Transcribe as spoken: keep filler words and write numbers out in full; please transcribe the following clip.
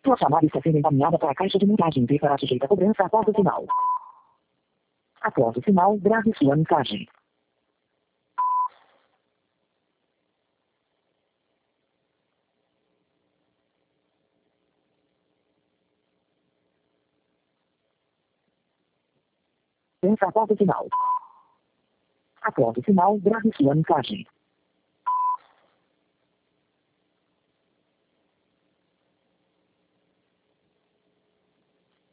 Sua chamada está sendo encaminhada para a caixa de mensagem e será sujeita a cobrança após o sinal. Após o sinal, grave sua mensagem. Pensa após o sinal. Após o sinal, grave sua mensagem.